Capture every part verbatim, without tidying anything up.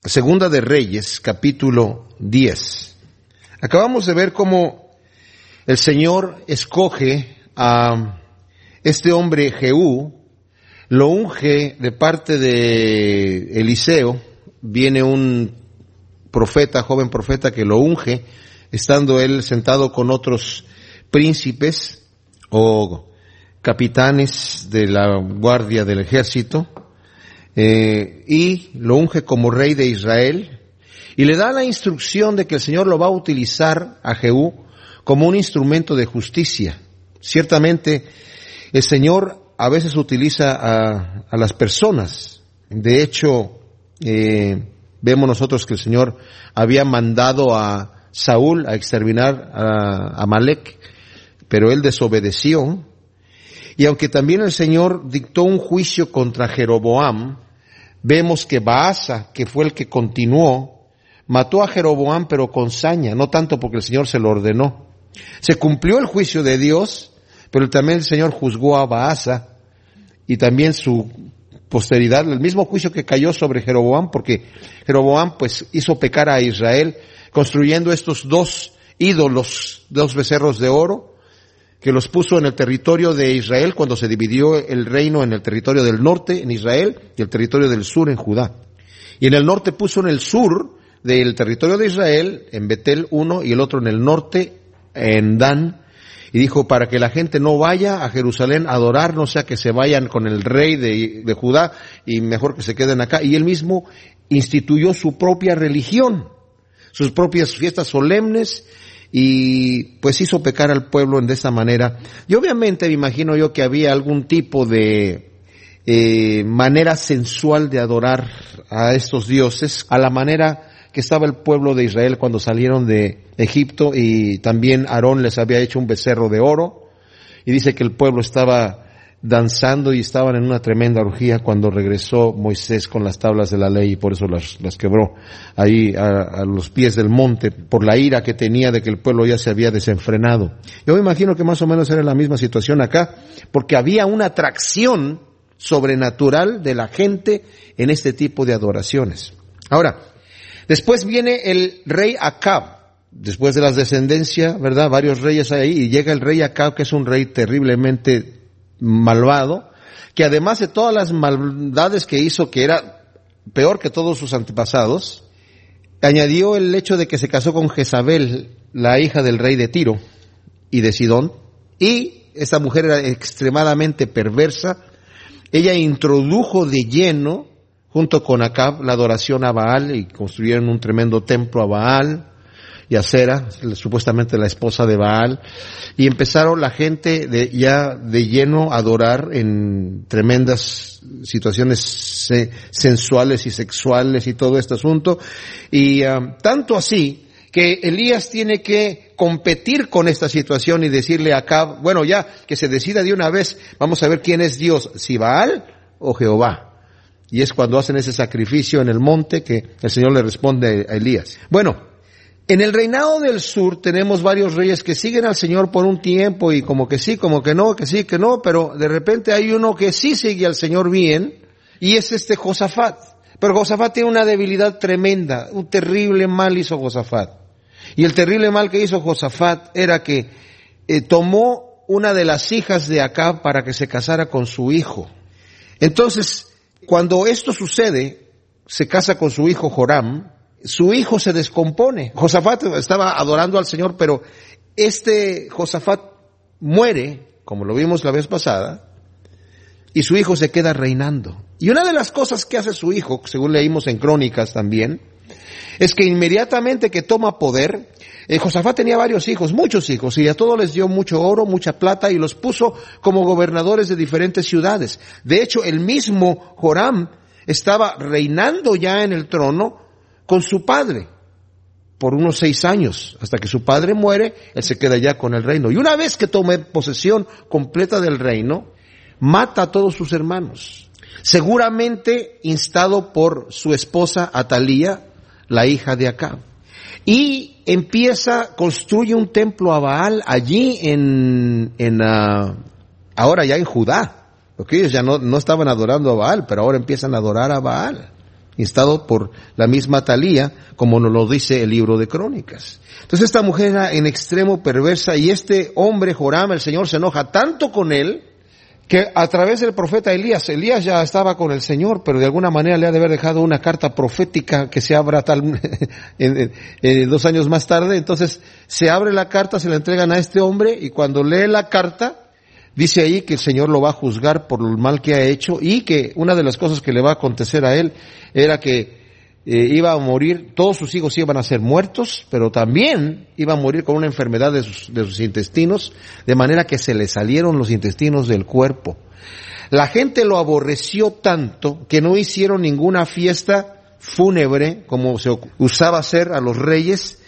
Segunda de Reyes, capítulo diez. Acabamos de ver cómo el Señor escoge a este hombre Jehú, lo unge de parte de Eliseo. Viene un profeta, joven profeta, que lo unge, estando él sentado con otros príncipes o capitanes de la guardia del ejército, eh, y lo unge como rey de Israel, y le da la instrucción de que el Señor lo va a utilizar a Jehú como un instrumento de justicia. Ciertamente, el Señor a veces utiliza a, a las personas. De hecho, eh, vemos nosotros que el Señor había mandado a Saúl a exterminar a Amalek, pero él desobedeció. Y aunque también el Señor dictó un juicio contra Jeroboam, vemos que Baasa, que fue el que continuó, mató a Jeroboam pero con saña, no tanto porque el Señor se lo ordenó. Se cumplió el juicio de Dios, pero también el Señor juzgó a Baasa y también su posteridad, el mismo juicio que cayó sobre Jeroboam, porque Jeroboam pues hizo pecar a Israel construyendo estos dos ídolos, dos becerros de oro, que los puso en el territorio de Israel cuando se dividió el reino en el territorio del norte en Israel y el territorio del sur en Judá. Y en el norte puso en el sur del territorio de Israel, en Betel uno, y el otro en el norte, en Dan, y dijo, para que la gente no vaya a Jerusalén a adorar, no sea que se vayan con el rey de, de Judá, y mejor que se queden acá. Y él mismo instituyó su propia religión, sus propias fiestas solemnes, y pues hizo pecar al pueblo de esta manera. Y obviamente me imagino yo que había algún tipo de eh, manera sensual de adorar a estos dioses, a la manera que estaba el pueblo de Israel cuando salieron de Egipto, y también Aarón les había hecho un becerro de oro, y dice que el pueblo estaba danzando y estaban en una tremenda orgía cuando regresó Moisés con las tablas de la ley, y por eso las, las quebró ahí a, a los pies del monte, por la ira que tenía de que el pueblo ya se había desenfrenado. Yo me imagino que más o menos era la misma situación acá, porque había una atracción sobrenatural de la gente en este tipo de adoraciones. Ahora, después viene el rey Acab, después de la descendencia, ¿verdad? Varios reyes ahí, y llega el rey Acab, que es un rey terriblemente malvado, que además de todas las maldades que hizo, que era peor que todos sus antepasados, añadió el hecho de que se casó con Jezabel, la hija del rey de Tiro y de Sidón, y esta mujer era extremadamente perversa. Ella introdujo de lleno, junto con Acab, la adoración a Baal, y construyeron un tremendo templo a Baal y a Sera, supuestamente la esposa de Baal, y empezaron la gente de, ya de lleno a adorar en tremendas situaciones se, sensuales y sexuales y todo este asunto, y um, tanto así que Elías tiene que competir con esta situación y decirle a Acab, bueno, ya que se decida de una vez, vamos a ver quién es Dios, si Baal o Jehová. Y es cuando hacen ese sacrificio en el monte que el Señor le responde a Elías. Bueno, en el reinado del sur tenemos varios reyes que siguen al Señor por un tiempo y como que sí, como que no, que sí, que no, pero de repente hay uno que sí sigue al Señor bien, y es este Josafat. Pero Josafat tiene una debilidad tremenda, un terrible mal hizo Josafat. Y el terrible mal que hizo Josafat era que eh, tomó una de las hijas de Acab para que se casara con su hijo. Entonces, cuando esto sucede, se casa con su hijo Joram, su hijo se descompone. Josafat estaba adorando al Señor, pero este Josafat muere, como lo vimos la vez pasada, y su hijo se queda reinando. Y una de las cosas que hace su hijo, según leímos en Crónicas también, es que inmediatamente que toma poder, eh, Josafat tenía varios hijos, muchos hijos, y a todos les dio mucho oro, mucha plata, y los puso como gobernadores de diferentes ciudades. De hecho, el mismo Joram estaba reinando ya en el trono con su padre por unos seis años, hasta que su padre muere, él se queda ya con el reino. Y una vez que tome posesión completa del reino, mata a todos sus hermanos, seguramente instado por su esposa Atalía, la hija de Acab. Y empieza, construye un templo a Baal allí en, en uh, ahora ya en Judá, porque ellos ya no, no estaban adorando a Baal, pero ahora empiezan a adorar a Baal. instado por la misma Talía, como nos lo dice el libro de Crónicas. Entonces esta mujer era en extremo perversa, y este hombre, Joram, el Señor se enoja tanto con él, que a través del profeta Elías, Elías ya estaba con el Señor, pero de alguna manera le ha de haber dejado una carta profética que se abra tal, en, en, en, dos años más tarde. Entonces se abre la carta, se la entregan a este hombre, y cuando lee la carta, dice ahí que el Señor lo va a juzgar por el mal que ha hecho, y que una de las cosas que le va a acontecer a él era que eh, iba a morir, todos sus hijos iban a ser muertos, pero también iba a morir con una enfermedad de sus, de sus intestinos, de manera que se le salieron los intestinos del cuerpo. La gente lo aborreció tanto que no hicieron ninguna fiesta fúnebre como se usaba hacer a los reyes,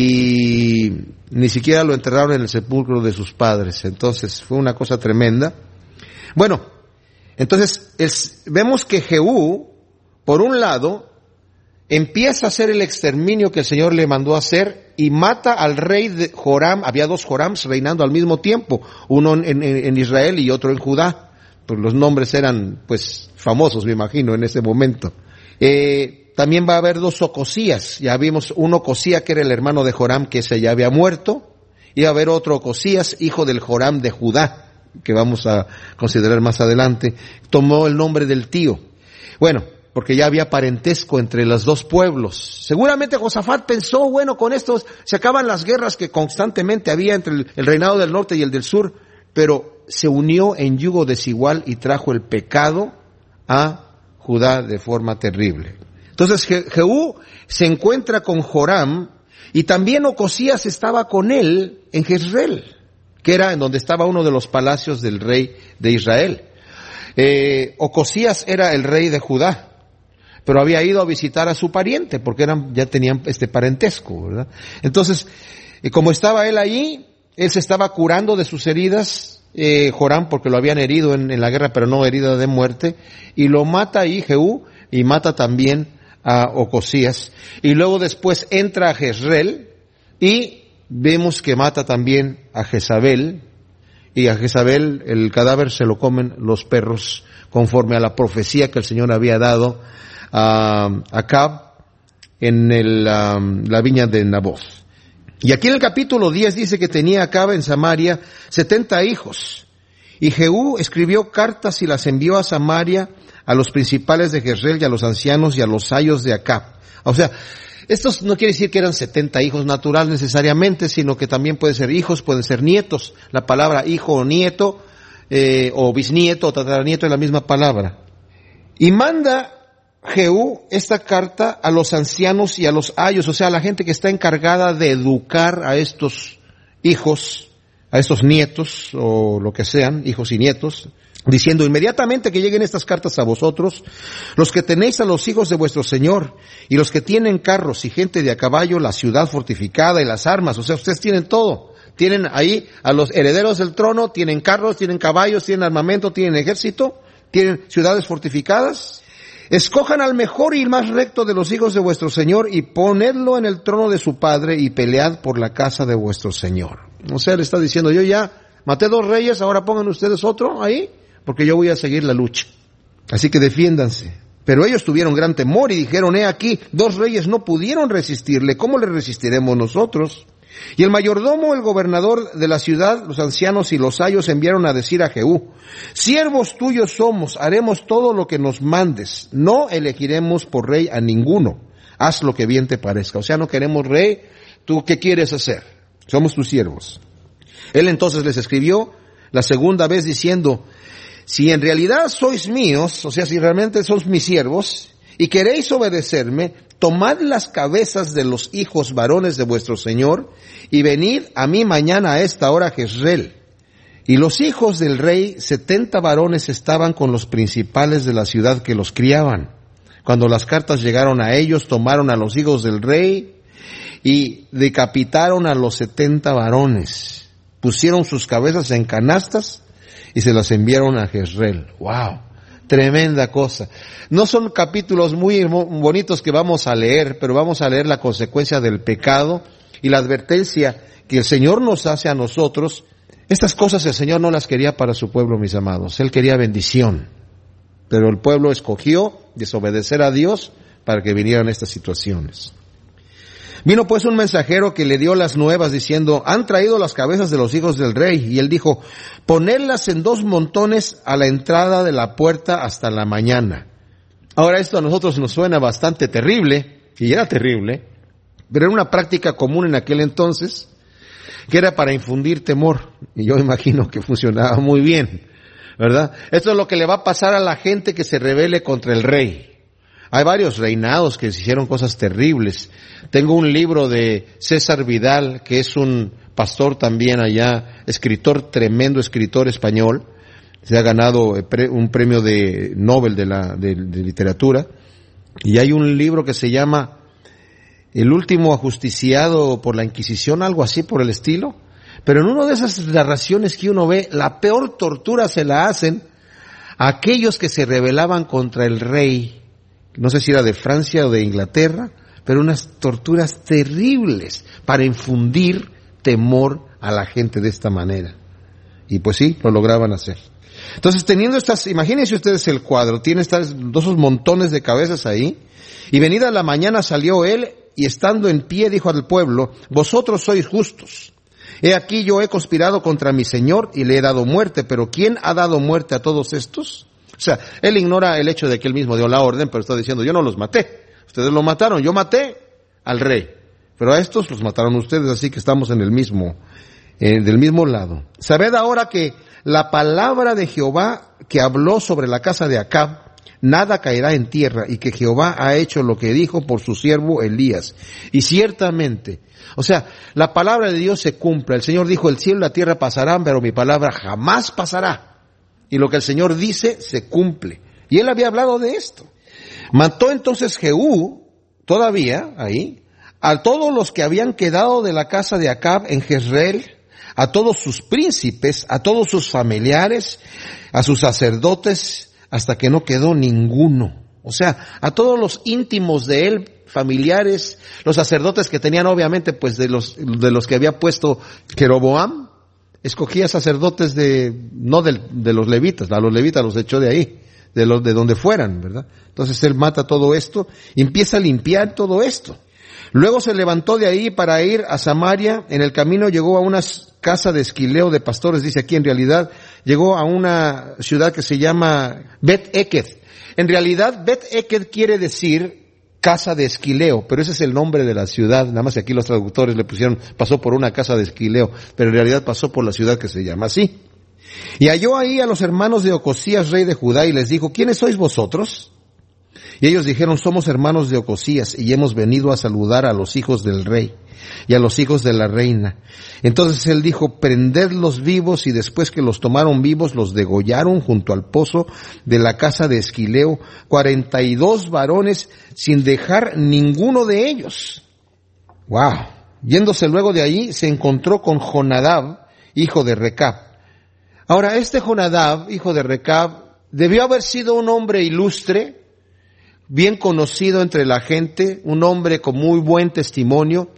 y ni siquiera lo enterraron en el sepulcro de sus padres. Entonces fue una cosa tremenda. Bueno, entonces es, vemos que Jehú, por un lado, empieza a hacer el exterminio que el Señor le mandó a hacer, y mata al rey de Joram. Había dos Jorams reinando al mismo tiempo, uno en, en, en Israel y otro en Judá. Pues los nombres eran pues famosos, me imagino, en ese momento. Eh, también va a haber dos Ocosías. Ya vimos un Ocosías que era el hermano de Joram, que ese ya había muerto, y va a haber otro Ocosías, hijo del Joram de Judá, que vamos a considerar más adelante. Tomó el nombre del tío. Bueno, porque ya había parentesco entre los dos pueblos. Seguramente Josafat pensó, bueno, con esto se acaban las guerras que constantemente había entre el, el reinado del norte y el del sur, pero se unió en yugo desigual y trajo el pecado a Judá de forma terrible. Entonces Jehú se encuentra con Joram, y también Ocosías estaba con él en Jezreel, que era en donde estaba uno de los palacios del rey de Israel. Eh, Ocosías era el rey de Judá, pero había ido a visitar a su pariente, porque eran, ya tenían este parentesco, ¿verdad? Entonces, eh, como estaba él allí, él se estaba curando de sus heridas, eh, Joram, porque lo habían herido en, en la guerra, pero no herida de muerte, y lo mata ahí Jehú, y mata también a Ocosías, y luego después entra a Jezreel, y vemos que mata también a Jezabel, y a Jezabel el cadáver se lo comen los perros, conforme a la profecía que el Señor había dado a Acab en el, um, la viña de Naboth. Y aquí en el capítulo diez dice que tenía Acab en Samaria setenta hijos, y Jehú escribió cartas y las envió a Samaria, a los principales de Jezreel y a los ancianos y a los ayos de Acab. O sea, estos no quiere decir que eran setenta hijos naturales necesariamente, sino que también pueden ser hijos, pueden ser nietos. La palabra hijo o nieto, eh, o bisnieto o tataranieto es la misma palabra. Y manda Jehú esta carta a los ancianos y a los ayos, o sea, a la gente que está encargada de educar a estos hijos, a estos nietos, o lo que sean, hijos y nietos, diciendo: inmediatamente que lleguen estas cartas a vosotros, los que tenéis a los hijos de vuestro Señor, y los que tienen carros y gente de a caballo, la ciudad fortificada y las armas, o sea, ustedes tienen todo. Tienen ahí a los herederos del trono, tienen carros, tienen caballos, tienen armamento, tienen ejército, tienen ciudades fortificadas. Escojan al mejor y más recto de los hijos de vuestro Señor, y ponedlo en el trono de su padre, y pelead por la casa de vuestro Señor. O sea, le está diciendo: yo ya maté dos reyes, ahora pongan ustedes otro ahí, porque yo voy a seguir la lucha. Así que defiéndanse. Pero ellos tuvieron gran temor y dijeron: he aquí, dos reyes no pudieron resistirle, ¿cómo le resistiremos nosotros? Y el mayordomo, el gobernador de la ciudad, los ancianos y los ayos enviaron a decir a Jehú: siervos tuyos somos, haremos todo lo que nos mandes, no elegiremos por rey a ninguno, haz lo que bien te parezca. O sea, no queremos rey, ¿tú qué quieres hacer? Somos tus siervos. Él entonces les escribió la segunda vez diciendo: si en realidad sois míos, o sea, si realmente sois mis siervos, y queréis obedecerme, tomad las cabezas de los hijos varones de vuestro Señor, y venid a mí mañana a esta hora a Jezreel. Y los hijos del rey, setenta varones, estaban con los principales de la ciudad que los criaban. Cuando las cartas llegaron a ellos, tomaron a los hijos del rey y decapitaron a los setenta varones. Pusieron sus cabezas en canastas y se las enviaron a Jezreel. ¡Wow! Tremenda cosa. No son capítulos muy bonitos que vamos a leer, pero vamos a leer la consecuencia del pecado y la advertencia que el Señor nos hace a nosotros. Estas cosas el Señor no las quería para su pueblo, mis amados. Él quería bendición. Pero el pueblo escogió desobedecer a Dios para que vinieran estas situaciones. Vino pues un mensajero que le dio las nuevas diciendo, han traído las cabezas de los hijos del rey. Y él dijo, ponedlas en dos montones a la entrada de la puerta hasta la mañana. Ahora esto a nosotros nos suena bastante terrible, y era terrible, pero era una práctica común en aquel entonces, que era para infundir temor. Y yo imagino que funcionaba muy bien, ¿verdad? Esto es lo que le va a pasar a la gente que se rebele contra el rey. Hay varios reinados que se hicieron cosas terribles. Tengo un libro de César Vidal, que es un pastor también allá, escritor, tremendo escritor español. Se ha ganado un premio de Nobel de la de, de literatura. Y hay un libro que se llama El último ajusticiado por la Inquisición, algo así por el estilo. Pero en una de esas narraciones que uno ve, la peor tortura se la hacen a aquellos que se rebelaban contra el rey. No sé si era de Francia o de Inglaterra, pero unas torturas terribles para infundir temor a la gente de esta manera. Y pues sí, lo lograban hacer. Entonces, teniendo estas, imagínense ustedes el cuadro, tiene estas dos montones de cabezas ahí, y venida la mañana salió él, y estando en pie dijo al pueblo, vosotros sois justos. He aquí yo he conspirado contra mi señor y le he dado muerte, pero ¿quién ha dado muerte a todos estos? O sea, él ignora el hecho de que él mismo dio la orden, pero está diciendo, yo no los maté. Ustedes lo mataron, yo maté al rey. Pero a estos los mataron ustedes, así que estamos en el mismo, eh, del mismo lado. Sabed ahora que la palabra de Jehová que habló sobre la casa de Acab, nada caerá en tierra, y que Jehová ha hecho lo que dijo por su siervo Elías. Y ciertamente, o sea, la palabra de Dios se cumple. El Señor dijo, el cielo y la tierra pasarán, pero mi palabra jamás pasará. Y lo que el Señor dice se cumple. Y él había hablado de esto. Mató entonces Jehú, todavía ahí, a todos los que habían quedado de la casa de Acab en Jezreel, a todos sus príncipes, a todos sus familiares, a sus sacerdotes, hasta que no quedó ninguno. O sea, a todos los íntimos de él, familiares, los sacerdotes que tenían obviamente pues de los, de los que había puesto Jeroboam, escogía sacerdotes de, no de, de los levitas, a los levitas los echó de ahí, de los, de donde fueran, ¿verdad? Entonces él mata todo esto y empieza a limpiar todo esto. Luego se levantó de ahí para ir a Samaria. En el camino llegó a una casa de esquileo de pastores, dice aquí, en realidad llegó a una ciudad que se llama Bet-Eked. En realidad Bet-Eked quiere decir casa de esquileo, pero ese es el nombre de la ciudad, nada más que aquí los traductores le pusieron, pasó por una casa de esquileo, pero en realidad pasó por la ciudad que se llama así. Y halló ahí a los hermanos de Ocosías, rey de Judá, y les dijo, ¿quiénes sois vosotros? Y ellos dijeron, somos hermanos de Ocosías, y hemos venido a saludar a los hijos del rey, y a los hijos de la reina. Entonces él dijo, prendedlos vivos, y después que los tomaron vivos, los degollaron junto al pozo de la casa de esquileo, cuarenta y dos varones, sin dejar ninguno de ellos. Wow. Yéndose luego de allí, se encontró con Jonadab, hijo de Recab. Ahora, este Jonadab, hijo de Recab, debió haber sido un hombre ilustre, bien conocido entre la gente, un hombre con muy buen testimonio.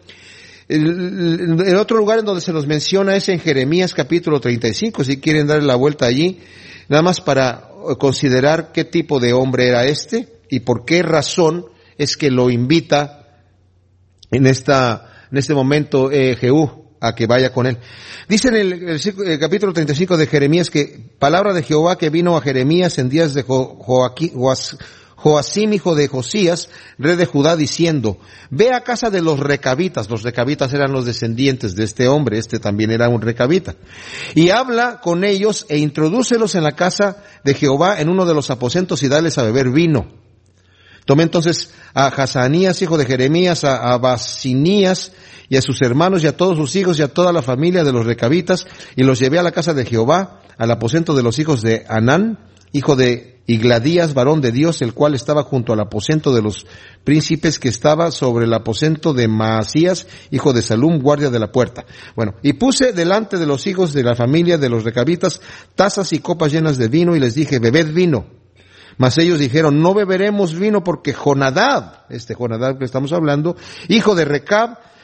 El, el otro lugar en donde se nos menciona es en Jeremías capítulo treinta y cinco, si quieren darle la vuelta allí, nada más para considerar qué tipo de hombre era este y por qué razón es que lo invita en esta, en este momento eh, Jehú a que vaya con él. Dice en el, el, el capítulo treinta y cinco de Jeremías que palabra de Jehová que vino a Jeremías en días de jo, Joaquín, Joas, Joacim, hijo de Josías, rey de Judá, diciendo, ve a casa de los recabitas. Los recabitas eran los descendientes de este hombre, este también era un recabita. Y habla con ellos e introdúcelos en la casa de Jehová en uno de los aposentos y dales a beber vino. Tomé entonces a Hazanías, hijo de Jeremías, a, a Basinías y a sus hermanos y a todos sus hijos y a toda la familia de los recabitas y los llevé a la casa de Jehová, al aposento de los hijos de Anán, hijo de Igladías, varón de Dios, el cual estaba junto al aposento de los príncipes, que estaba sobre el aposento de Maasías, hijo de Salum, guardia de la puerta. Bueno, y puse delante de los hijos de la familia de los recabitas tazas y copas llenas de vino, y les dije, bebed vino. Mas ellos dijeron, no beberemos vino porque Jonadab, este Jonadab que estamos hablando, hijo de Recab,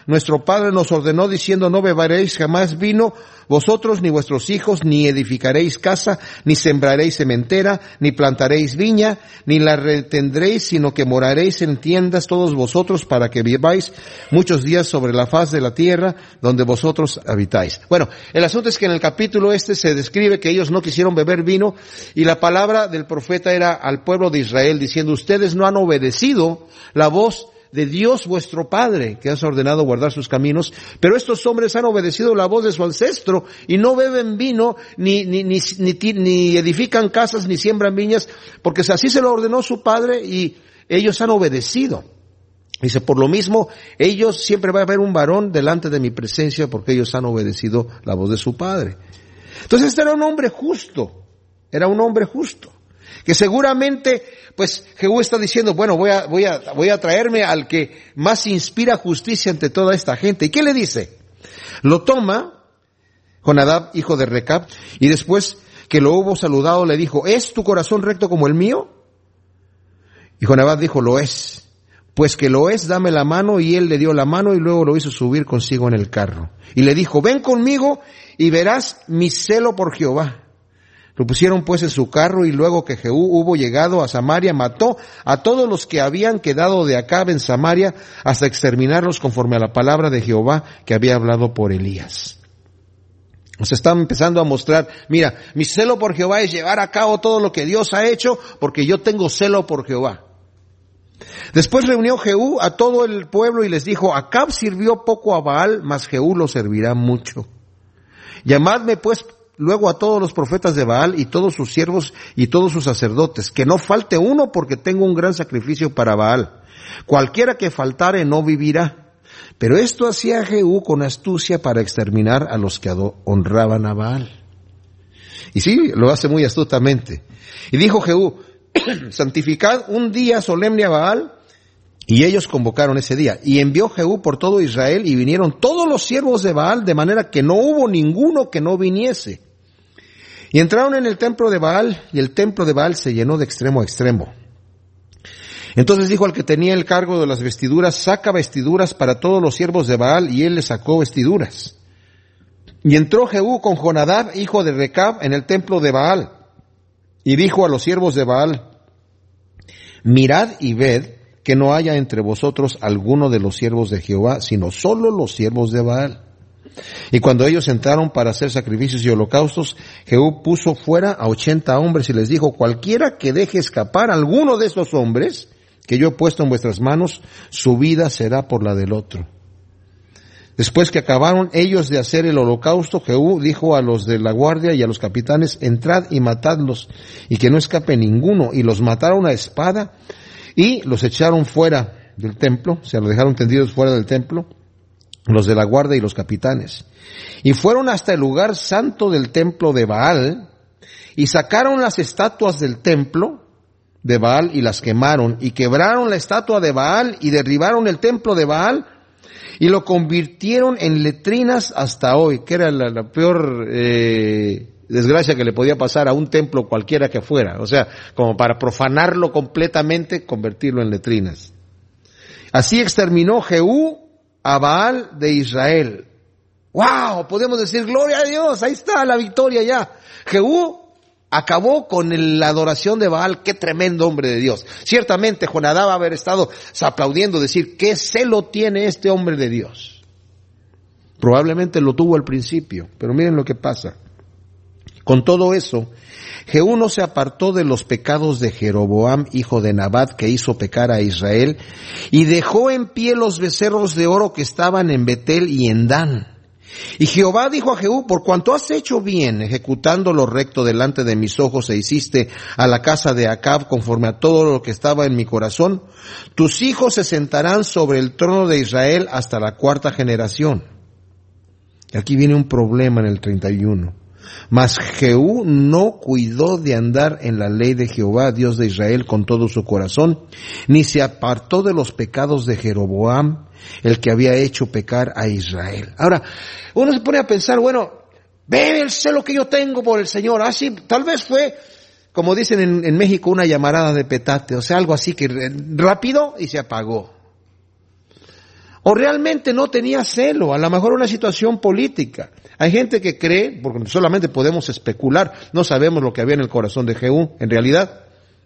nuestro padre nos ordenó diciendo, no beberéis jamás vino, vosotros ni vuestros hijos, ni edificaréis casa, ni sembraréis sementera, ni plantaréis viña, ni la retendréis, sino que moraréis en tiendas todos vosotros para que viváis muchos días sobre la faz de la tierra donde vosotros habitáis. Bueno, el asunto es que en el capítulo este se describe que ellos no quisieron beber vino y la palabra del profeta era al pueblo de Israel diciendo, ustedes no han obedecido la voz de Dios vuestro Padre, que has ordenado guardar sus caminos, pero estos hombres han obedecido la voz de su ancestro y no beben vino, ni, ni, ni, ni, ni edifican casas, ni siembran viñas, porque así se lo ordenó su Padre y ellos han obedecido. Dice, por lo mismo, ellos siempre va a haber un varón delante de mi presencia porque ellos han obedecido la voz de su Padre. Entonces este era un hombre justo, era un hombre justo. Que seguramente, pues, Jehú está diciendo, bueno, voy a, voy a, voy a traerme al que más inspira justicia ante toda esta gente. ¿Y qué le dice? Lo toma Jonadab, hijo de Recab, y después que lo hubo saludado le dijo, ¿es tu corazón recto como el mío? Y Jonadab dijo, lo es. Pues que lo es, dame la mano, y él le dio la mano y luego lo hizo subir consigo en el carro. Y le dijo, ven conmigo y verás mi celo por Jehová. Lo pusieron pues en su carro y luego que Jehú hubo llegado a Samaria, mató a todos los que habían quedado de Acab en Samaria hasta exterminarlos conforme a la palabra de Jehová que había hablado por Elías. Se está empezando a mostrar, mira, mi celo por Jehová es llevar a cabo todo lo que Dios ha hecho porque yo tengo celo por Jehová. Después reunió Jehú a todo el pueblo y les dijo, Acab sirvió poco a Baal, mas Jehú lo servirá mucho. Llamadme pues luego a todos los profetas de Baal y todos sus siervos y todos sus sacerdotes, que no falte uno porque tengo un gran sacrificio para Baal. Cualquiera que faltare no vivirá. Pero esto hacía Jehú con astucia para exterminar a los que honraban a Baal. Y sí, lo hace muy astutamente. Y dijo Jehú, santificad un día solemne a Baal, y ellos convocaron ese día. Y envió Jehú por todo Israel, y vinieron todos los siervos de Baal, de manera que no hubo ninguno que no viniese. Y entraron en el templo de Baal, y el templo de Baal se llenó de extremo a extremo. Entonces dijo al que tenía el cargo de las vestiduras, saca vestiduras para todos los siervos de Baal, y él le sacó vestiduras. Y entró Jehú con Jonadab, hijo de Recab, en el templo de Baal, y dijo a los siervos de Baal, mirad y ved que no haya entre vosotros alguno de los siervos de Jehová, sino solo los siervos de Baal. Y cuando ellos entraron para hacer sacrificios y holocaustos, Jehú puso fuera a ochenta hombres y les dijo, cualquiera que deje escapar a alguno de esos hombres que yo he puesto en vuestras manos, su vida será por la del otro. Después que acabaron ellos de hacer el holocausto, Jehú dijo a los de la guardia y a los capitanes, entrad y matadlos, y que no escape ninguno. Y los mataron a espada, y los echaron fuera del templo, o sea, los dejaron tendidos fuera del templo, los de la guardia y los capitanes. Y fueron hasta el lugar santo del templo de Baal, y sacaron las estatuas del templo de Baal y las quemaron, y quebraron la estatua de Baal, y derribaron el templo de Baal, y lo convirtieron en letrinas hasta hoy, que era la, la peor eh, desgracia que le podía pasar a un templo cualquiera que fuera. O sea, como para profanarlo completamente, convertirlo en letrinas. Así exterminó Jehú a Baal de Israel. ¡Wow! Podemos decir, gloria a Dios, ahí está la victoria ya. Jehú acabó con el, la adoración de Baal. ¡Qué tremendo hombre de Dios! Ciertamente Jonadab va a haber estado aplaudiendo, decir, ¿qué celo tiene este hombre de Dios? Probablemente lo tuvo al principio, pero miren lo que pasa. Con todo eso, Jehú no se apartó de los pecados de Jeroboam, hijo de Nabat, que hizo pecar a Israel, y dejó en pie los becerros de oro que estaban en Betel y en Dan. Y Jehová dijo a Jehú, por cuanto has hecho bien, ejecutando lo recto delante de mis ojos, e hiciste a la casa de Acab conforme a todo lo que estaba en mi corazón, tus hijos se sentarán sobre el trono de Israel hasta la cuarta generación. Y aquí viene un problema en el treinta y uno. Mas Jehú no cuidó de andar en la ley de Jehová, Dios de Israel, con todo su corazón, ni se apartó de los pecados de Jeroboam, el que había hecho pecar a Israel. Ahora, uno se pone a pensar, bueno, ve el celo que yo tengo por el Señor. Así, tal vez fue, como dicen en, en México, una llamarada de petate, o sea, algo así que rápido y se apagó. O realmente no tenía celo, a lo mejor una situación política. Hay gente que cree, porque solamente podemos especular, no sabemos lo que había en el corazón de Jehú en realidad.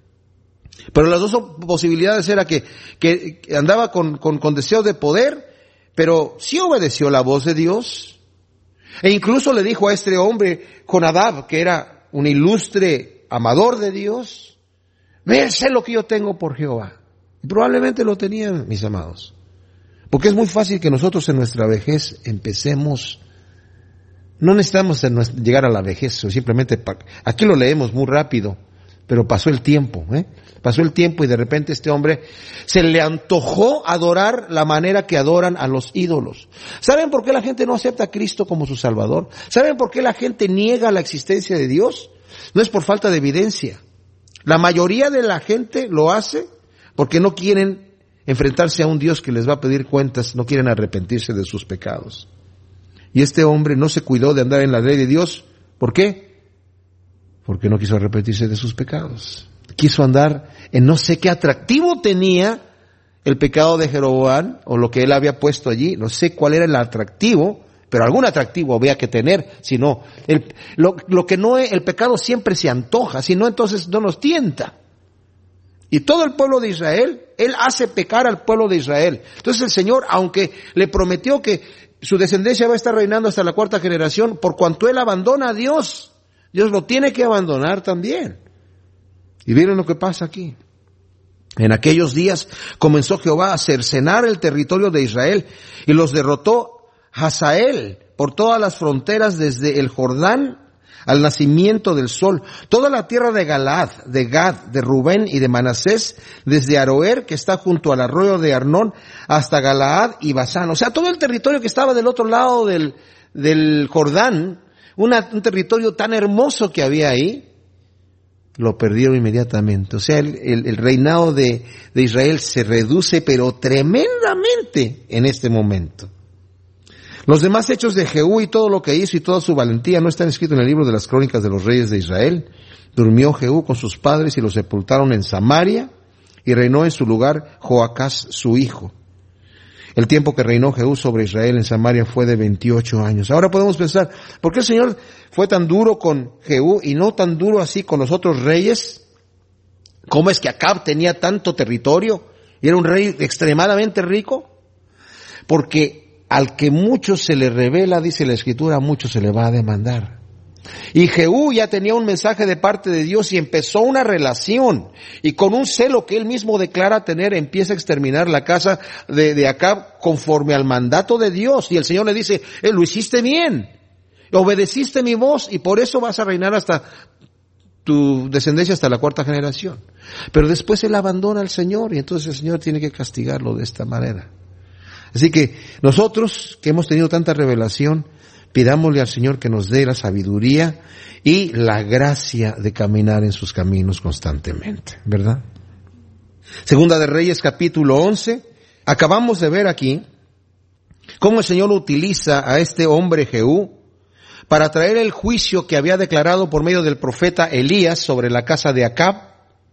Pero las dos posibilidades era que, que andaba con, con, con deseo de poder, pero sí obedeció la voz de Dios. E incluso le dijo a este hombre, Jonadab, que era un ilustre amador de Dios, ve, sé lo que yo tengo por Jehová. Y probablemente lo tenían, mis amados. Porque es muy fácil que nosotros en nuestra vejez empecemos, no necesitamos llegar a la vejez, simplemente, aquí lo leemos muy rápido, pero pasó el tiempo, ¿eh? Pasó el tiempo y de repente este hombre se le antojó adorar la manera que adoran a los ídolos. ¿Saben por qué la gente no acepta a Cristo como su Salvador? ¿Saben por qué la gente niega la existencia de Dios? No es por falta de evidencia. La mayoría de la gente lo hace porque no quieren enfrentarse a un Dios que les va a pedir cuentas, no quieren arrepentirse de sus pecados. Y este hombre no se cuidó de andar en la ley de Dios. ¿Por qué? Porque no quiso arrepentirse de sus pecados. Quiso andar en no sé qué atractivo tenía el pecado de Jeroboam, o lo que él había puesto allí. No sé cuál era el atractivo, pero algún atractivo había que tener. Si no, el, lo, lo que no es, el pecado siempre se antoja, si no, entonces no nos tienta. Y todo el pueblo de Israel, él hace pecar al pueblo de Israel. Entonces el Señor, aunque le prometió que su descendencia va a estar reinando hasta la cuarta generación, por cuanto él abandona a Dios, Dios lo tiene que abandonar también. Y miren lo que pasa aquí. En aquellos días comenzó Jehová a cercenar el territorio de Israel y los derrotó Hazael por todas las fronteras desde el Jordán al nacimiento del sol. Toda la tierra de Galaad, de Gad, de Rubén y de Manasés, desde Aroer, que está junto al arroyo de Arnón, hasta Galaad y Basán. O sea, todo el territorio que estaba del otro lado del, del Jordán, una, un territorio tan hermoso que había ahí, lo perdieron inmediatamente. O sea, el, el, el reinado de, de Israel se reduce, pero tremendamente en este momento. Los demás hechos de Jehú y todo lo que hizo y toda su valentía no están escritos en el libro de las crónicas de los reyes de Israel. Durmió Jehú con sus padres y lo sepultaron en Samaria, y reinó en su lugar Joacás su hijo. El tiempo que reinó Jehú sobre Israel en Samaria fue de veintiocho años. Ahora podemos pensar, ¿por qué el Señor fue tan duro con Jehú y no tan duro así con los otros reyes? ¿Cómo es que Acab tenía tanto territorio y era un rey extremadamente rico? Porque al que mucho se le revela, dice la Escritura, a mucho se le va a demandar. Y Jehú ya tenía un mensaje de parte de Dios y empezó una relación, y con un celo que él mismo declara tener, empieza a exterminar la casa de, de Acab conforme al mandato de Dios. Y el Señor le dice, eh, lo hiciste bien, obedeciste mi voz, y por eso vas a reinar hasta tu descendencia, hasta la cuarta generación. Pero después él abandona al Señor, y entonces el Señor tiene que castigarlo de esta manera. Así que nosotros que hemos tenido tanta revelación, pidámosle al Señor que nos dé la sabiduría y la gracia de caminar en sus caminos constantemente, ¿verdad? Segunda de Reyes, capítulo once. Acabamos de ver aquí cómo el Señor utiliza a este hombre Jehú para traer el juicio que había declarado por medio del profeta Elías sobre la casa de Acab.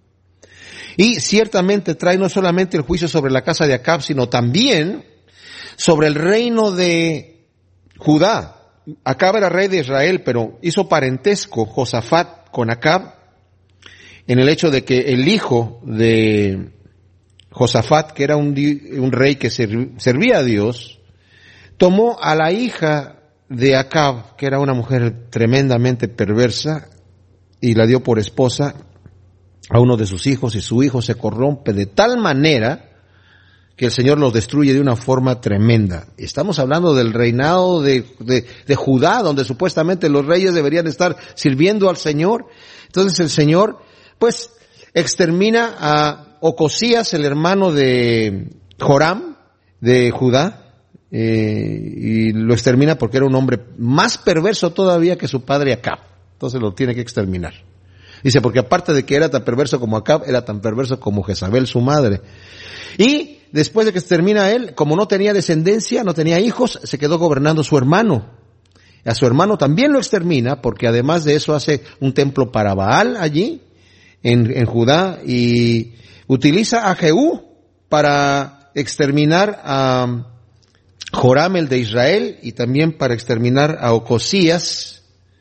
Y ciertamente trae no solamente el juicio sobre la casa de Acab, sino también sobre el reino de Judá. Acab era rey de Israel, pero hizo parentesco Josafat con Acab en el hecho de que el hijo de Josafat, que era un, un rey que servía a Dios, tomó a la hija de Acab, que era una mujer tremendamente perversa, y la dio por esposa a uno de sus hijos, y su hijo se corrompe de tal manera que el Señor los destruye de una forma tremenda. Estamos hablando del reinado de, de, de Judá, donde supuestamente los reyes deberían estar sirviendo al Señor. Entonces el Señor, pues, extermina a Ocosías, el hermano de Joram, de Judá, eh, y lo extermina porque era un hombre más perverso todavía que su padre Acab. Entonces lo tiene que exterminar. Dice, porque aparte de que era tan perverso como Acab, era tan perverso como Jezabel, su madre. Y después de que se termina él, como no tenía descendencia, no tenía hijos, se quedó gobernando su hermano. A su hermano también lo extermina, porque además de eso hace un templo para Baal allí, en, en Judá, y utiliza a Jehú para exterminar a, Joram el de Israel, y también para exterminar a Ocosías,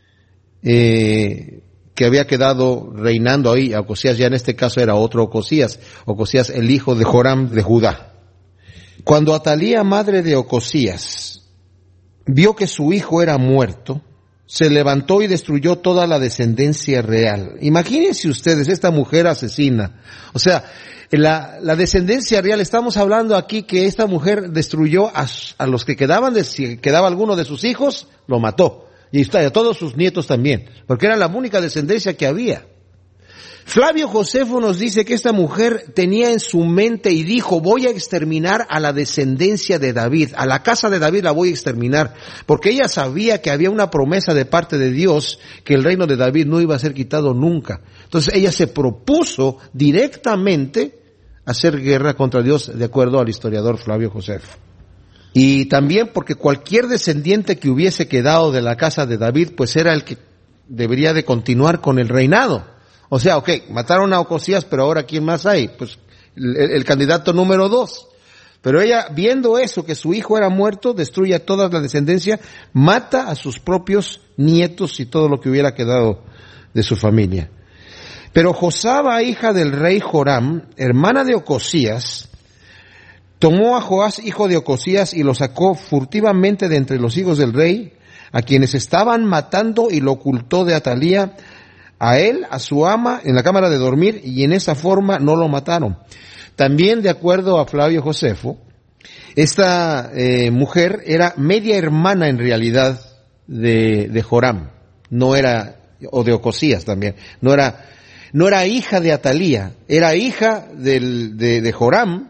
eh, que había quedado reinando ahí. A Ocosías ya en este caso era otro Ocosías, Ocosías el hijo de Joram de Judá. Cuando Atalía, madre de Ocosías, vio que su hijo era muerto, se levantó y destruyó toda la descendencia real. Imagínense ustedes, esta mujer asesina. O sea, la, la descendencia real, estamos hablando aquí que esta mujer destruyó a, a los que quedaban, de, si quedaba alguno de sus hijos, lo mató. Y a todos sus nietos también, porque era la única descendencia que había. Flavio Josefo nos dice que esta mujer tenía en su mente y dijo: voy a exterminar a la descendencia de David, a la casa de David la voy a exterminar, porque ella sabía que había una promesa de parte de Dios que el reino de David no iba a ser quitado nunca. Entonces ella se propuso directamente hacer guerra contra Dios, de acuerdo al historiador Flavio Josefo. Y también porque cualquier descendiente que hubiese quedado de la casa de David, pues era el que debería de continuar con el reinado. O sea, ok, mataron a Ocosías, pero ahora ¿quién más hay? Pues el, el candidato número dos. Pero ella, viendo eso, que su hijo era muerto, destruye a toda la descendencia, mata a sus propios nietos y todo lo que hubiera quedado de su familia. Pero Josaba, hija del rey Joram, hermana de Ocosías, tomó a Joás, hijo de Ocosías, y lo sacó furtivamente de entre los hijos del rey, a quienes estaban matando, y lo ocultó de Atalía, a él, a su ama, en la cámara de dormir, y en esa forma no lo mataron. También, de acuerdo a Flavio Josefo, esta eh, mujer era media hermana en realidad de, de Joram, no era, o de Ocosías también, no era, no era hija de Atalía, era hija del, de, de Joram,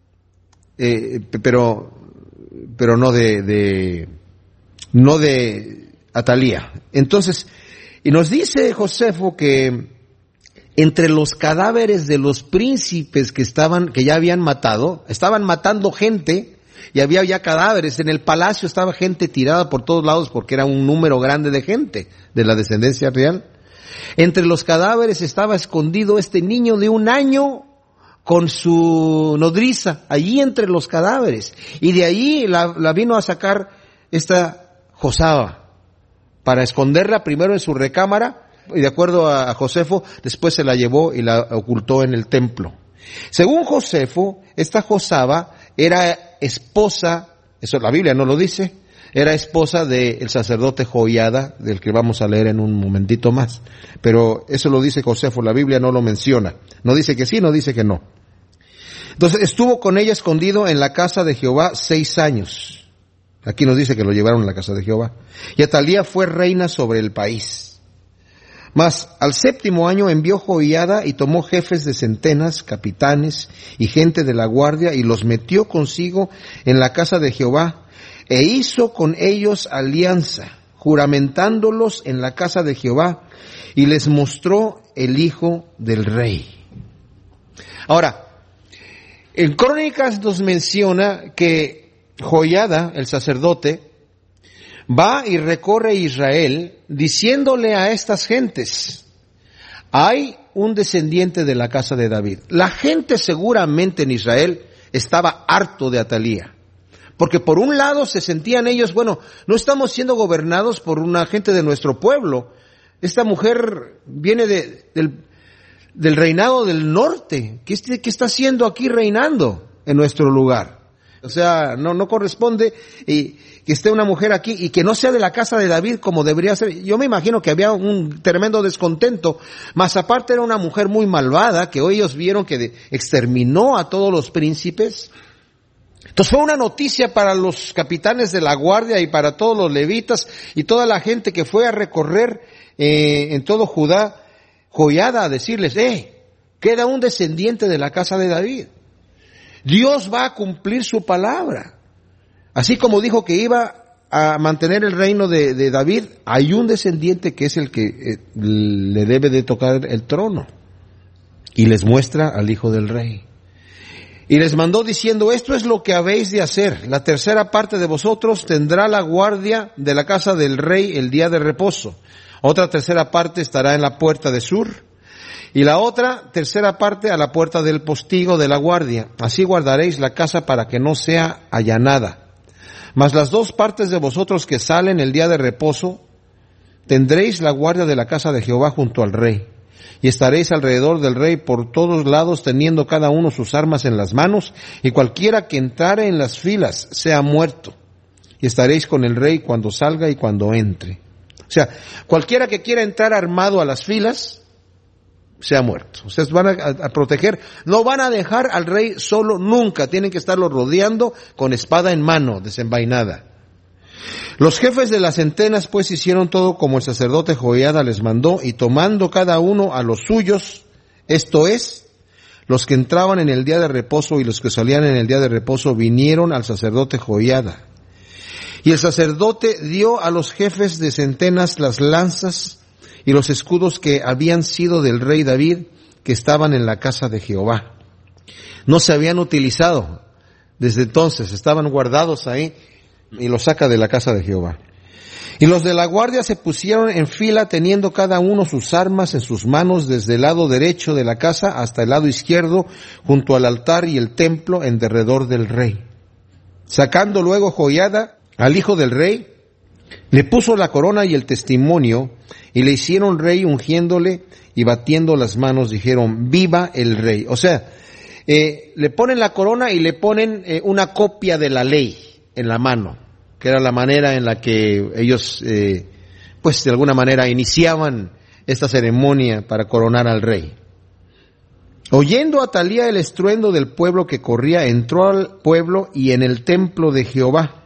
eh, pero, pero no de, de, no de Atalía. Entonces, y nos dice Josefo que entre los cadáveres de los príncipes que estaban, que ya habían matado, estaban matando gente, y había ya cadáveres. En el palacio estaba gente tirada por todos lados porque era un número grande de gente de la descendencia real. Entre los cadáveres estaba escondido este niño de un año con su nodriza, allí entre los cadáveres. Y de allí la, la vino a sacar esta Josaba, para esconderla primero en su recámara, y de acuerdo a Josefo, después se la llevó y la ocultó en el templo. Según Josefo, esta Josaba era esposa, eso la Biblia no lo dice, era esposa del sacerdote Joiada, del que vamos a leer en un momentito más. Pero eso lo dice Josefo, la Biblia no lo menciona. No dice que sí, no dice que no. Entonces estuvo con ella escondido en la casa de Jehová seis años. Aquí nos dice que lo llevaron a la casa de Jehová. Y Atalía fue reina sobre el país. Mas al séptimo año envió Joiada y tomó jefes de centenas, capitanes y gente de la guardia, y los metió consigo en la casa de Jehová, e hizo con ellos alianza, juramentándolos en la casa de Jehová, y les mostró el hijo del rey. Ahora, en Crónicas nos menciona que Joiada, el sacerdote, va y recorre Israel diciéndole a estas gentes: hay un descendiente de la casa de David. La gente seguramente en Israel estaba harto de Atalía, porque por un lado se sentían ellos, bueno, no estamos siendo gobernados por una gente de nuestro pueblo. Esta mujer viene de, del, del reinado del norte. ¿Qué, qué está haciendo aquí reinando en nuestro lugar? O sea, no, no corresponde y que esté una mujer aquí y que no sea de la casa de David como debería ser. Yo me imagino que había un tremendo descontento, más aparte era una mujer muy malvada, que hoy ellos vieron que de, exterminó a todos los príncipes. Entonces fue una noticia para los capitanes de la guardia y para todos los levitas y toda la gente que fue a recorrer eh, en todo Judá, Joiada, a decirles: eh, queda un descendiente de la casa de David. Dios va a cumplir su palabra. Así como dijo que iba a mantener el reino de, de David, hay un descendiente que es el que eh, le debe de tocar el trono. Y les muestra al hijo del rey. Y les mandó diciendo: esto es lo que habéis de hacer. La tercera parte de vosotros tendrá la guardia de la casa del rey el día de reposo. Otra tercera parte estará en la puerta de sur. Y la otra tercera parte a la puerta del postigo de la guardia. Así guardaréis la casa para que no sea allanada. Mas las dos partes de vosotros que salen el día de reposo, tendréis la guardia de la casa de Jehová junto al rey, y estaréis alrededor del rey por todos lados, teniendo cada uno sus armas en las manos, y cualquiera que entrare en las filas sea muerto, y estaréis con el rey cuando salga y cuando entre. O sea, cualquiera que quiera entrar armado a las filas, sea muerto. Ustedes van a, a proteger, no van a dejar al rey solo nunca, tienen que estarlo rodeando con espada en mano, desenvainada. Los jefes de las centenas pues hicieron todo como el sacerdote Joiada les mandó, y tomando cada uno a los suyos, esto es, los que entraban en el día de reposo y los que salían en el día de reposo, vinieron al sacerdote Joiada. Y el sacerdote dio a los jefes de centenas las lanzas y los escudos que habían sido del rey David, que estaban en la casa de Jehová. No se habían utilizado desde entonces, estaban guardados ahí, y los saca de la casa de Jehová. Y los de la guardia se pusieron en fila, teniendo cada uno sus armas en sus manos, desde el lado derecho de la casa hasta el lado izquierdo, junto al altar y el templo en derredor del rey. Sacando luego Joiada al hijo del rey, le puso la corona y el testimonio, y le hicieron rey, ungiéndole y batiendo las manos, dijeron, viva el rey. O sea, eh, le ponen la corona y le ponen eh, una copia de la ley en la mano, que era la manera en la que ellos, eh, pues de alguna manera iniciaban esta ceremonia para coronar al rey. Oyendo Atalía el estruendo del pueblo que corría, entró al pueblo y en el templo de Jehová.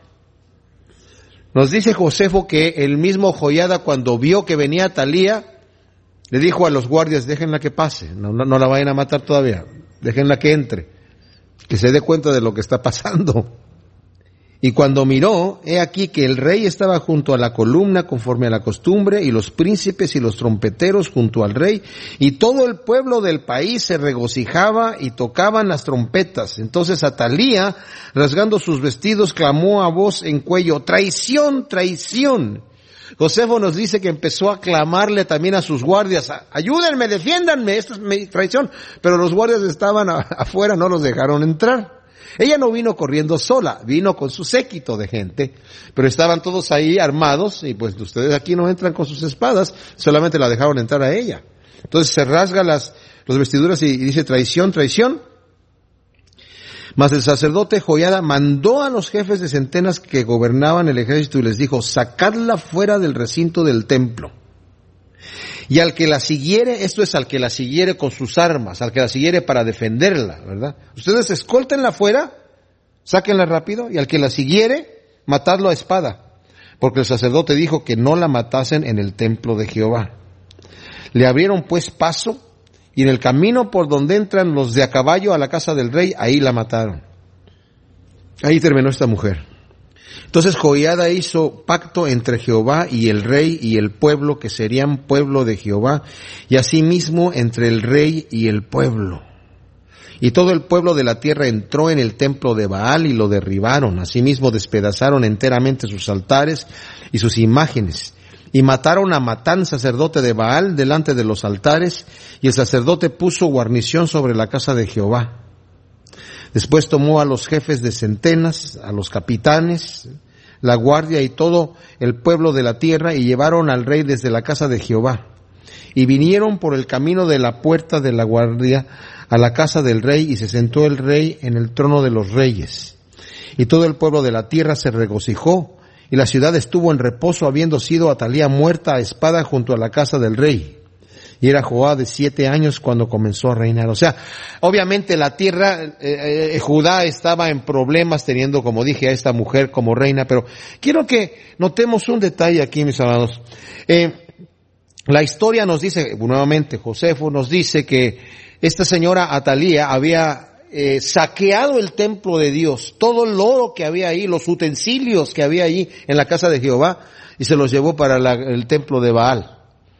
Nos dice Josefo que el mismo Joiada, cuando vio que venía Atalía, le dijo a los guardias, déjenla que pase, no, no, no la vayan a matar todavía, déjenla que entre, que se dé cuenta de lo que está pasando. Y cuando miró, he aquí que el rey estaba junto a la columna conforme a la costumbre, y los príncipes y los trompeteros junto al rey, y todo el pueblo del país se regocijaba y tocaban las trompetas. Entonces Atalía, rasgando sus vestidos, clamó a voz en cuello, traición, traición. Josefo nos dice que empezó a clamarle también a sus guardias, ayúdenme, defiéndanme, esto es mi traición. Pero los guardias estaban afuera, no los dejaron entrar. Ella no vino corriendo sola, vino con su séquito de gente, pero estaban todos ahí armados, y pues ustedes aquí no entran con sus espadas, solamente la dejaron entrar a ella. Entonces se rasga las, las vestiduras y, y dice traición, traición. Mas el sacerdote Joiada mandó a los jefes de centenas que gobernaban el ejército y les dijo, sacadla fuera del recinto del templo. Y al que la siguiere, esto es al que la siguiere con sus armas, al que la siguiere para defenderla, ¿verdad? Ustedes escóltenla afuera, sáquenla rápido, y al que la siguiere, matadlo a espada. Porque el sacerdote dijo que no la matasen en el templo de Jehová. Le abrieron pues paso, y en el camino por donde entran los de a caballo a la casa del rey, ahí la mataron. Ahí terminó esta mujer. Entonces Joiada hizo pacto entre Jehová y el rey y el pueblo, que serían pueblo de Jehová, y asimismo entre el rey y el pueblo. Y todo el pueblo de la tierra entró en el templo de Baal y lo derribaron. Asimismo despedazaron enteramente sus altares y sus imágenes. Y mataron a Matán, sacerdote de Baal, delante de los altares, y el sacerdote puso guarnición sobre la casa de Jehová. Después tomó a los jefes de centenas, a los capitanes, la guardia y todo el pueblo de la tierra, y llevaron al rey desde la casa de Jehová. Y vinieron por el camino de la puerta de la guardia a la casa del rey, y se sentó el rey en el trono de los reyes. Y todo el pueblo de la tierra se regocijó, y la ciudad estuvo en reposo, habiendo sido Atalía muerta a espada junto a la casa del rey. Y era Joab de siete años cuando comenzó a reinar. O sea, obviamente la tierra, eh, eh, Judá estaba en problemas teniendo, como dije, a esta mujer como reina. Pero quiero que notemos un detalle aquí, mis amados. Eh, la historia nos dice, nuevamente, Josefo nos dice que esta señora Atalía había eh, saqueado el templo de Dios, todo el oro que había ahí, los utensilios que había allí en la casa de Jehová, y se los llevó para la, el templo de Baal.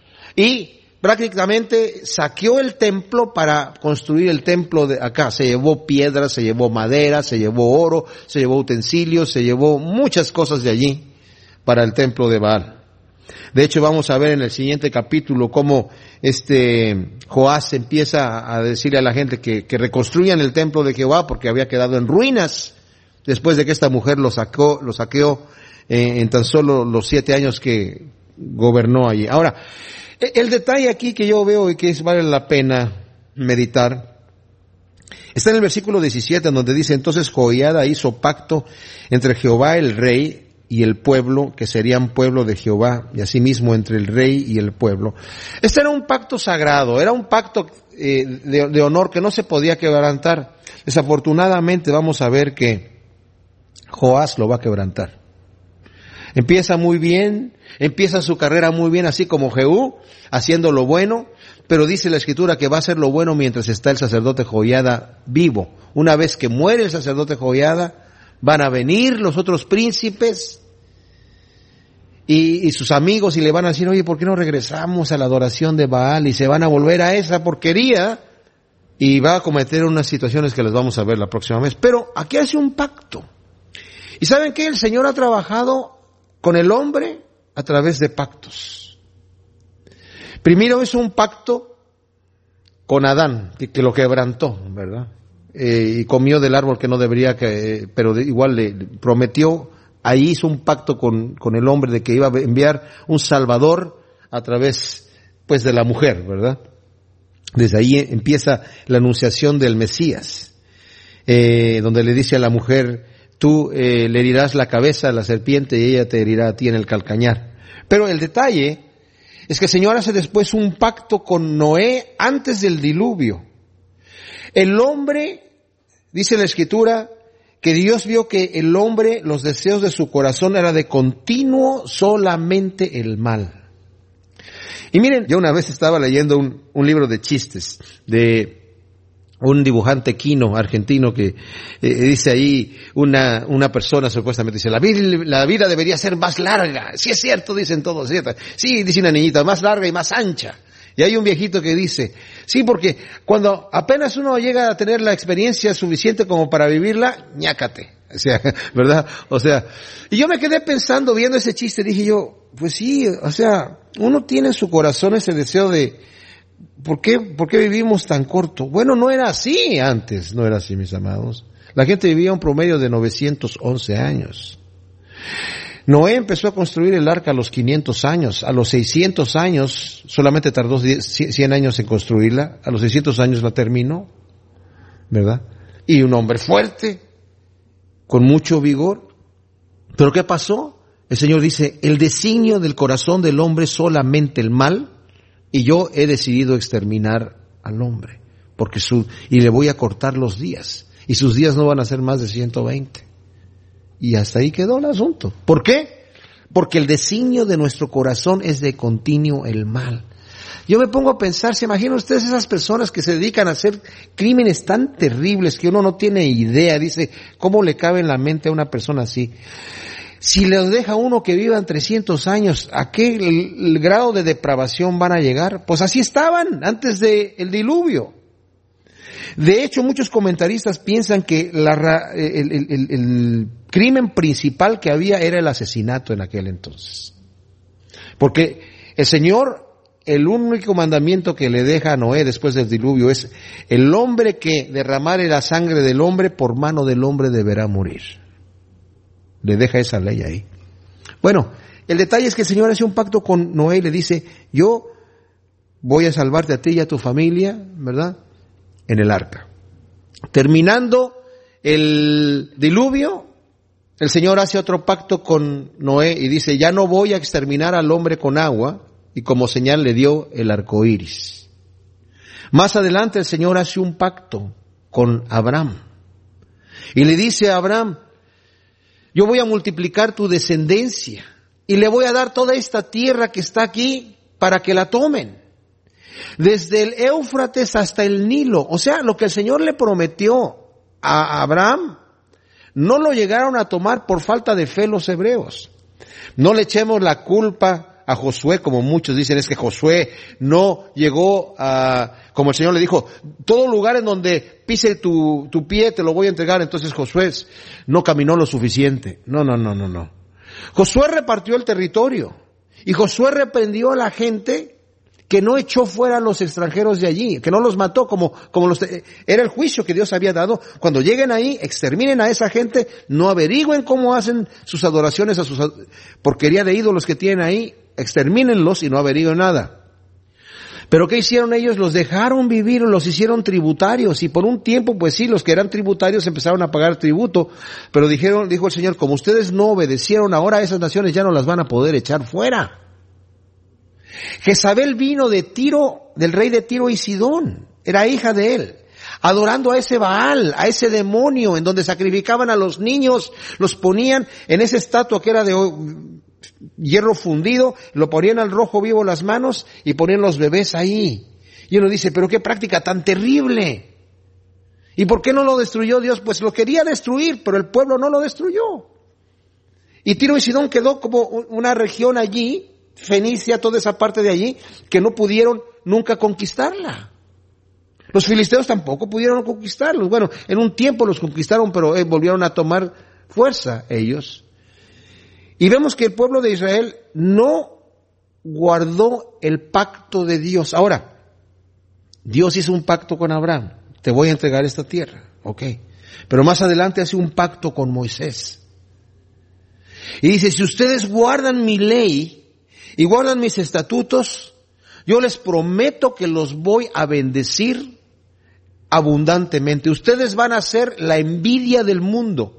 Y prácticamente saqueó el templo para construir el templo de acá. Se llevó piedras, se llevó madera, se llevó oro, se llevó utensilios, se llevó muchas cosas de allí para el templo de Baal. De hecho, vamos a ver en el siguiente capítulo cómo este Joás empieza a decirle a la gente que, que reconstruyan el templo de Jehová porque había quedado en ruinas. después de que esta mujer lo sacó, lo saqueó eh, en tan solo los siete años que gobernó allí. Ahora, el detalle aquí que yo veo y que es, vale la pena meditar, está en el versículo diecisiete, en donde dice, entonces Joiada hizo pacto entre Jehová el rey y el pueblo, que serían pueblo de Jehová, y asimismo entre el rey y el pueblo. Este era un pacto sagrado, era un pacto eh, de, de honor que no se podía quebrantar. Desafortunadamente vamos a ver que Joás lo va a quebrantar. Empieza muy bien, empieza su carrera muy bien, así como Jehú, haciendo lo bueno, pero dice la Escritura que va a hacer lo bueno mientras está el sacerdote Joiada vivo. Una vez que muere el sacerdote Joiada, van a venir los otros príncipes y, y sus amigos y le van a decir, oye, ¿por qué no regresamos a la adoración de Baal? Y se van a volver a esa porquería y va a cometer unas situaciones que les vamos a ver la próxima vez. Pero aquí hace un pacto. ¿Y saben qué? El Señor ha trabajado con el hombre a través de pactos. Primero es un pacto con Adán, que, que lo quebrantó, ¿verdad? Eh, y comió del árbol que no debería, que, pero de, igual le prometió, ahí hizo un pacto con, con el hombre de que iba a enviar un salvador a través, pues, de la mujer, ¿verdad? Desde ahí empieza la anunciación del Mesías, eh, donde le dice a la mujer, tú eh, le herirás la cabeza a la serpiente y ella te herirá a ti en el calcañar. Pero el detalle es que el Señor hace después un pacto con Noé antes del diluvio. El hombre, dice la Escritura, que Dios vio que el hombre, los deseos de su corazón era de continuo solamente el mal. Y miren, yo una vez estaba leyendo un, un libro de chistes de un dibujante quino argentino que eh, dice ahí una una persona supuestamente dice la vida, la vida debería ser más larga. Sí es cierto, dicen todos, ¿cierto? Sí, dice una niñita, más larga y más ancha. Y hay un viejito que dice, sí, porque cuando apenas uno llega a tener la experiencia suficiente como para vivirla, ñácate. O sea, ¿verdad? O sea, y yo me quedé pensando viendo ese chiste, dije yo, pues sí, o sea, uno tiene en su corazón ese deseo de, ¿por qué, por qué vivimos tan corto? Bueno, no era así antes, no era así, mis amados. La gente vivía un promedio de novecientos once años. Noé empezó a construir el arca a los quinientos años, a los seiscientos años, solamente tardó cien años en construirla, a los seiscientos años la terminó, ¿verdad? Y un hombre fuerte, con mucho vigor. ¿Pero qué pasó? El Señor dice, el designio del corazón del hombre es solamente el mal, y yo he decidido exterminar al hombre, porque su, y le voy a cortar los días, y sus días no van a ser más de ciento veinte. Y hasta ahí quedó el asunto. ¿Por qué? Porque el designio de nuestro corazón es de continuo el mal. Yo me pongo a pensar, ¿se imaginan ustedes esas personas que se dedican a hacer crímenes tan terribles que uno no tiene idea? Dice, ¿cómo le cabe en la mente a una persona así? Si le deja a uno que vivan trescientos años, ¿a qué el, el grado de depravación van a llegar? Pues así estaban antes del diluvio. De hecho, muchos comentaristas piensan que la, el, el, el, el crimen principal que había era el asesinato en aquel entonces. Porque el Señor, el único mandamiento que le deja a Noé después del diluvio es, el hombre que derramare la sangre del hombre, por mano del hombre deberá morir. Le deja esa ley ahí. Bueno, el detalle es que el Señor hace un pacto con Noé y le dice, yo voy a salvarte a ti y a tu familia, ¿verdad?, en el arca. Terminando el diluvio, el Señor hace otro pacto con Noé y dice, ya no voy a exterminar al hombre con agua, y como señal le dio el arco iris. Más adelante el Señor hace un pacto con Abraham y le dice a Abraham, yo voy a multiplicar tu descendencia y le voy a dar toda esta tierra que está aquí para que la tomen. Desde el Éufrates hasta el Nilo. O sea, lo que el Señor le prometió a Abraham, no lo llegaron a tomar por falta de fe los hebreos. No le echemos la culpa a Josué, como muchos dicen, es que Josué no llegó a, como el Señor le dijo, todo lugar en donde pise tu, tu pie te lo voy a entregar. Entonces Josué no caminó lo suficiente. No, no, no, no, no. Josué repartió el territorio y Josué reprendió a la gente que no echó fuera a los extranjeros de allí, que no los mató como, como los, era el juicio que Dios había dado. Cuando lleguen ahí, exterminen a esa gente, no averigüen cómo hacen sus adoraciones a sus porquería de ídolos que tienen ahí, extermínenlos y no averigüen nada. Pero ¿qué hicieron ellos? Los dejaron vivir, los hicieron tributarios, y por un tiempo, pues sí, los que eran tributarios empezaron a pagar tributo, pero dijeron, dijo el Señor, como ustedes no obedecieron, ahora esas naciones ya no las van a poder echar fuera. Jezabel vino de Tiro, del rey de Tiro y Sidón, era hija de él, adorando a ese Baal, a ese demonio, en donde sacrificaban a los niños, los ponían en esa estatua que era de hierro fundido, lo ponían al rojo vivo las manos y ponían los bebés ahí. Y uno dice, pero qué práctica tan terrible. ¿Y por qué no lo destruyó Dios? Pues lo quería destruir, pero el pueblo no lo destruyó. Y Tiro y Sidón quedó como una región allí, Fenicia, toda esa parte de allí, que no pudieron nunca conquistarla. Los filisteos tampoco pudieron conquistarlos. Bueno, en un tiempo los conquistaron, pero eh, volvieron a tomar fuerza ellos. Y vemos que el pueblo de Israel no guardó el pacto de Dios. Ahora, Dios hizo un pacto con Abraham. Te voy a entregar esta tierra. Ok. Pero más adelante hace un pacto con Moisés. Y dice, si ustedes guardan mi ley y guardan mis estatutos, yo les prometo que los voy a bendecir abundantemente. Ustedes van a ser la envidia del mundo.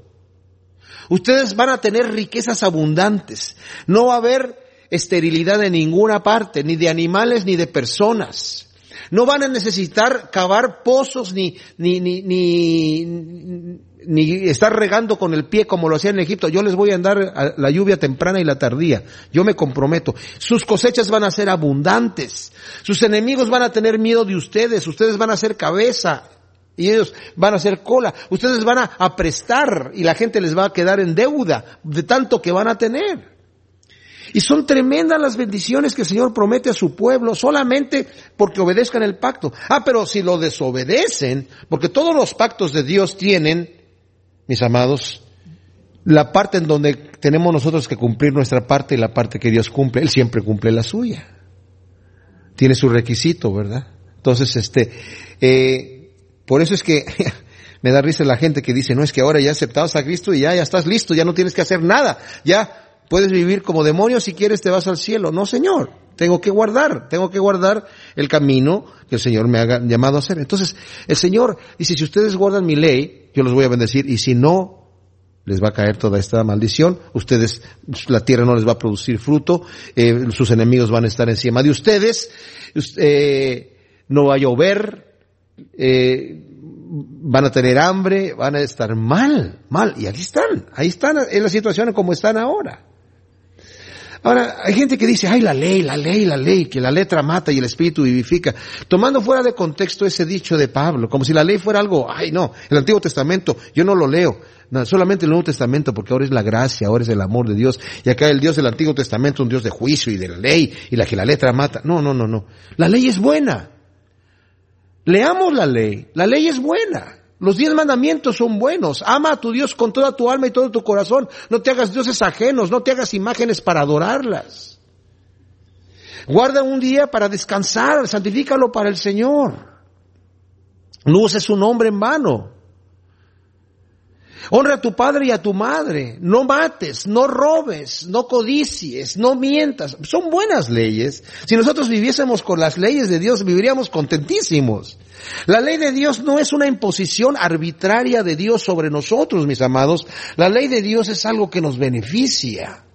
Ustedes van a tener riquezas abundantes. No va a haber esterilidad en ninguna parte, ni de animales ni de personas. No van a necesitar cavar pozos ni, ni, ni, ni, ni estar regando con el pie como lo hacían en Egipto. Yo les voy a dar la lluvia temprana y la tardía. Yo me comprometo. Sus cosechas van a ser abundantes. Sus enemigos van a tener miedo de ustedes. Ustedes van a ser cabeza y ellos van a hacer cola. Ustedes van a, a prestar y la gente les va a quedar en deuda de tanto que van a tener. Y son tremendas las bendiciones que el Señor promete a su pueblo solamente porque obedezcan el pacto. Ah, pero si lo desobedecen, porque todos los pactos de Dios tienen, mis amados, la parte en donde tenemos nosotros que cumplir nuestra parte y la parte que Dios cumple. Él siempre cumple la suya. Tiene su requisito, ¿verdad? Entonces, este, eh, por eso es que me da risa la gente que dice, no, es que ahora ya aceptabas a Cristo y ya, ya estás listo, ya no tienes que hacer nada, ya puedes vivir como demonio, si quieres te vas al cielo. No, Señor, tengo que guardar, tengo que guardar el camino que el Señor me ha llamado a hacer. Entonces, el Señor dice, si ustedes guardan mi ley, yo los voy a bendecir, y si no, les va a caer toda esta maldición, ustedes, la tierra no les va a producir fruto, eh, sus enemigos van a estar encima de ustedes, eh, no va a llover, eh, van a tener hambre, van a estar mal, mal, y aquí están, ahí están en la situación como están ahora. Ahora, hay gente que dice, ay, la ley, la ley, la ley, que la letra mata y el espíritu vivifica, tomando fuera de contexto ese dicho de Pablo, como si la ley fuera algo, ay no, el Antiguo Testamento, yo no lo leo, no, solamente el Nuevo Testamento, porque ahora es la gracia, ahora es el amor de Dios, y acá el Dios del Antiguo Testamento es un Dios de juicio y de la ley, y la que la letra mata. No, no, no, no, la ley es buena. Leamos la ley, la ley es buena. Los diez mandamientos son buenos. Ama a tu Dios con toda tu alma y todo tu corazón. No te hagas dioses ajenos, no te hagas imágenes para adorarlas. Guarda un día para descansar, santifícalo para el Señor. No uses su nombre en vano. Honra a tu padre y a tu madre. No mates, no robes, no codicies, no mientas. Son buenas leyes. Si nosotros viviésemos con las leyes de Dios, viviríamos contentísimos. La ley de Dios no es una imposición arbitraria de Dios sobre nosotros, mis amados. La ley de Dios es algo que nos beneficia.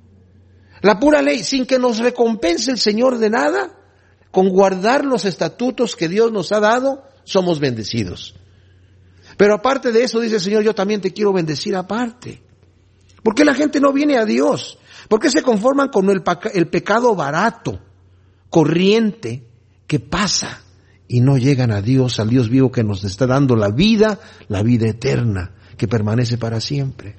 La pura ley, sin que nos recompense el Señor de nada, con guardar los estatutos que Dios nos ha dado, somos bendecidos. Pero aparte de eso, dice el Señor, yo también te quiero bendecir aparte. ¿Por qué la gente no viene a Dios? ¿Por qué se conforman con el, el pecado barato, corriente, que pasa y no llegan a Dios, al Dios vivo que nos está dando la vida, la vida eterna, que permanece para siempre?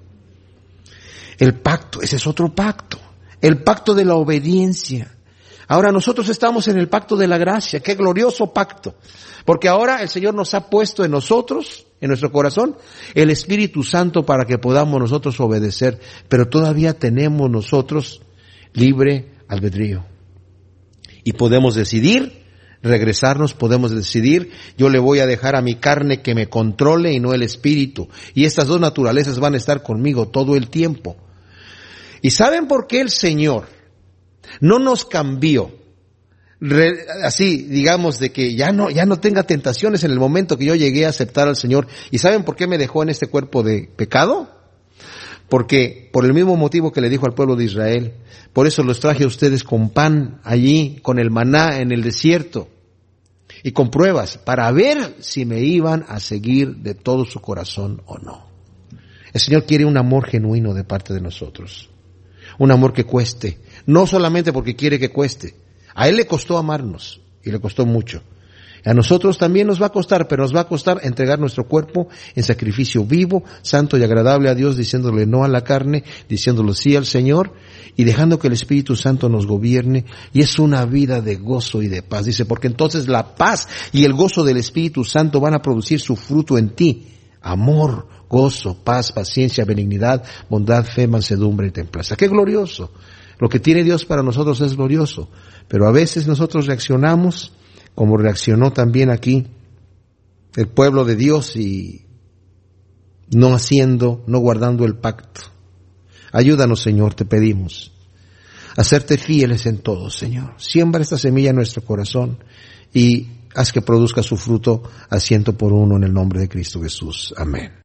El pacto, ese es otro pacto, el pacto de la obediencia. Ahora nosotros estamos en el pacto de la gracia. ¡Qué glorioso pacto! Porque ahora el Señor nos ha puesto en nosotros, en nuestro corazón, el Espíritu Santo para que podamos nosotros obedecer. Pero todavía tenemos nosotros libre albedrío. Y podemos decidir regresarnos, podemos decidir, yo le voy a dejar a mi carne que me controle y no el espíritu. Y estas dos naturalezas van a estar conmigo todo el tiempo. ¿Y saben por qué el Señor no nos cambió? Re, así, digamos, de que ya no, ya no tenga tentaciones en el momento que yo llegué a aceptar al Señor. ¿Y saben por qué me dejó en este cuerpo de pecado? Porque por el mismo motivo que le dijo al pueblo de Israel, por eso los traje a ustedes con pan allí, con el maná en el desierto y con pruebas para ver si me iban a seguir de todo su corazón o no. El Señor quiere un amor genuino de parte de nosotros, un amor que cueste, no solamente porque quiere que cueste. A Él le costó amarnos y le costó mucho. A nosotros también nos va a costar, pero nos va a costar entregar nuestro cuerpo en sacrificio vivo, santo y agradable a Dios, diciéndole no a la carne, diciéndole sí al Señor y dejando que el Espíritu Santo nos gobierne. Y es una vida de gozo y de paz. Dice, porque entonces la paz y el gozo del Espíritu Santo van a producir su fruto en ti. Amor, gozo, paz, paciencia, benignidad, bondad, fe, mansedumbre y templanza. ¡Qué glorioso! Lo que tiene Dios para nosotros es glorioso. Pero a veces nosotros reaccionamos como reaccionó también aquí el pueblo de Dios y no haciendo, no guardando el pacto. Ayúdanos, Señor, te pedimos, a serte fieles en todo, Señor. Siembra esta semilla en nuestro corazón y haz que produzca su fruto a ciento por uno en el nombre de Cristo Jesús. Amén.